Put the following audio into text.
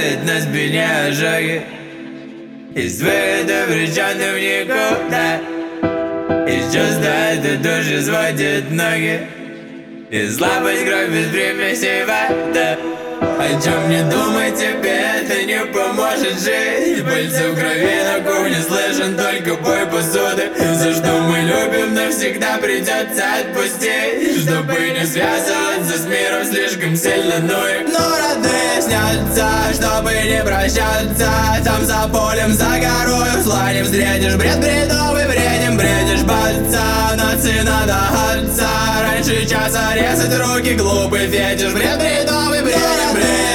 оставит на спине ожоги. Из выхода обреченным в никуда. Из чувства этой души сводит ноги. И слабость кровь без примесей вода. О чем не думай, тебе это не поможет жить. Пыльца в крови на кухне, слышен только бой посуды. За что мы любим, навсегда придется отпустить, чтобы не связываться с миром слишком сильно. Но родные снятся, чтобы не прощаться. Там за полем, за горою сланем встретишь бред бредовый, бредем бредишь бальца. Нации надо отца, раньше часа резать руки, глупый фетиш. Бред бредовый, бредем бред.